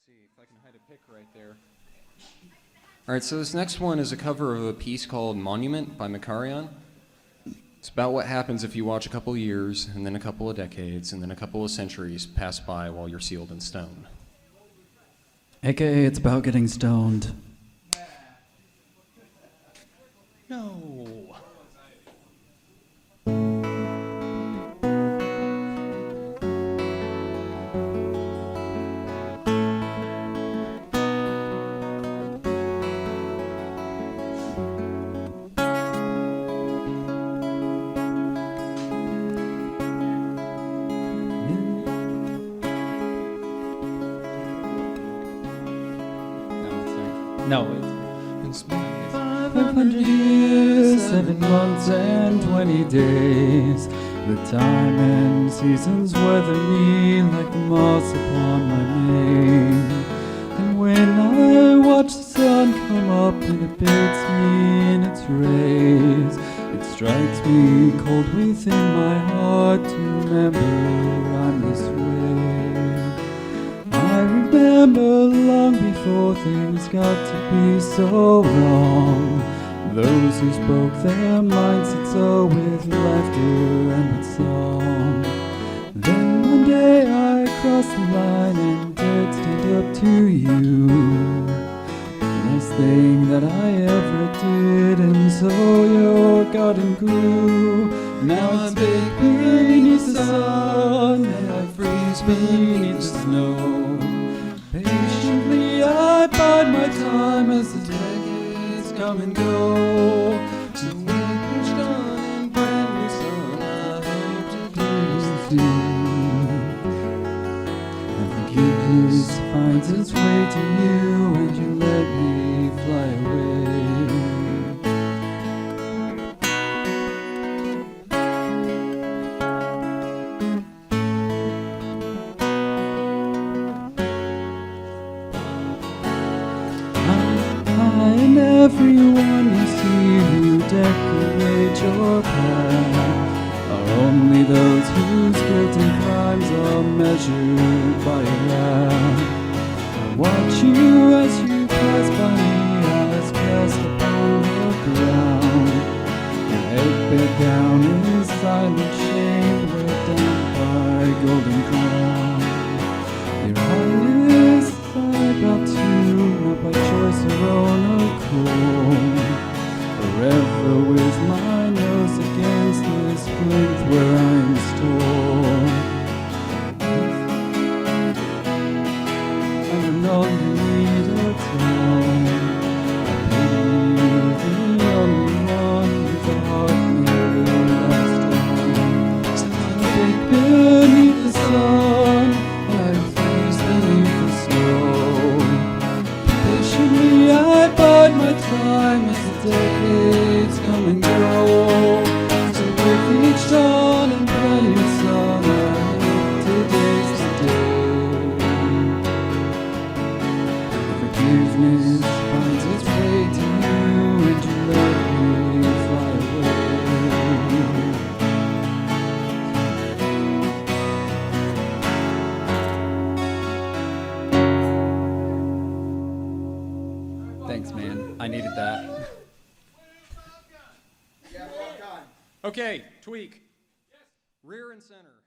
see if I can hide a pick right there. All right, so this next one is a cover of a piece called Monument by Makarion. It's about what happens if you watch a couple years, and then a couple of decades, and then a couple of centuries pass by while you're sealed in stone. AKA, it's about getting stoned. No. No, it's 500 years, 7 months and 20 days. The time and seasons weather me like the moss upon my mane. And when I watch the sun come up and it bathes me in its rays, it strikes me cold within my heart to remember I'm this way. I remember long before things got to be so wrong. Those who spoke their minds did so with laughter and with song. Then one day I crossed the line and dared stand up to you. The nice thing that I ever did, and so your garden grew. Now it's big beneath the sun, and I freeze beneath the snow. Patiently I bide my time as the decades come and go. To winter's done and brand new sun, I hope to please you. And forgiveness finds its way to you, and you let me fly away. And everyone you see who decorate your path are only those whose guilt and crimes are measured by a wrath. I watch you as you pass by me, eyes cast upon the ground. Your head bent down in silent shame, weighed down by golden crown. Your highness, I bow to, not by choice or own accord. Forever with my nose against this plinth where I'm stored. I no longer need a throne. I pity you, the only one with a heart never lets down. So I bake beneath the sun, I freeze beneath the snow. Patiently I bide my time as the decades come and go. So with each dawn and brand new sun, I hope today's the day. Forgiveness finds its way to you, and you let me fly away. Thanks, man. I needed that. Okay, tweak. Rear and center.